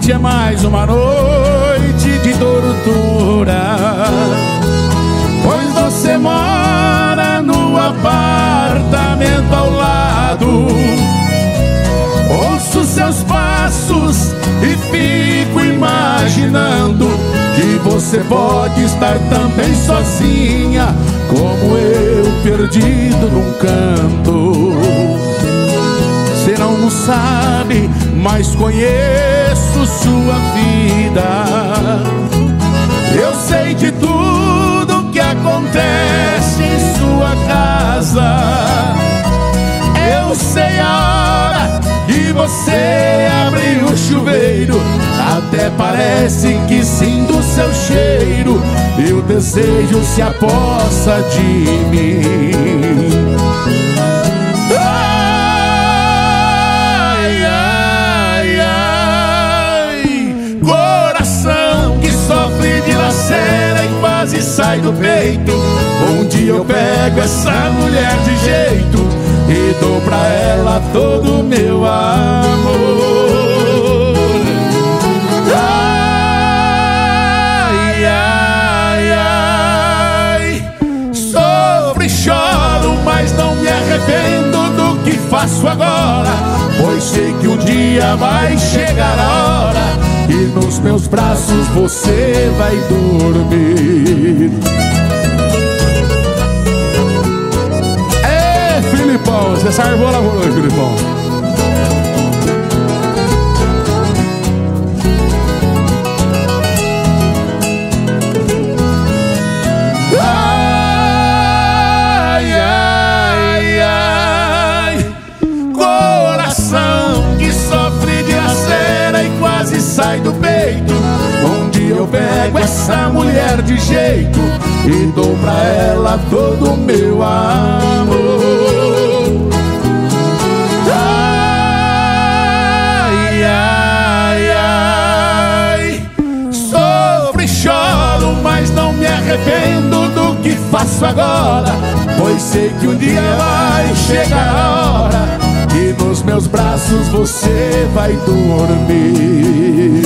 noite é mais uma noite de tortura, pois você mora no apartamento ao lado. Ouço seus passos e fico imaginando que você pode estar também sozinha, como eu, perdido num canto. Você não sabe, mas conheço sua vida. Eu sei de tudo que acontece em sua casa. Eu sei a hora que você abre o chuveiro, até parece que sinto seu cheiro, e o desejo se apossa de mim. Ai, ai, ai, coração que sofre de lacera e quase sai do peito. Um dia eu pego essa mulher de jeito e dou pra ela todo o meu amor. Ai, ai, ai, sofro e choro, mas não me arrependo do que faço agora, pois sei que um dia vai chegar a hora e nos meus braços você vai dormir. Filipão, você salvou lá hoje, Filipão. Ai, ai, ai, coração que sofre de lacera e quase sai do peito. Um dia eu pego essa mulher de jeito e dou pra ela todo o meu amor. Ai, ai, ai, sofro e choro, mas não me arrependo do que faço agora, pois sei que um dia vai chegar a hora e nos meus braços você vai dormir.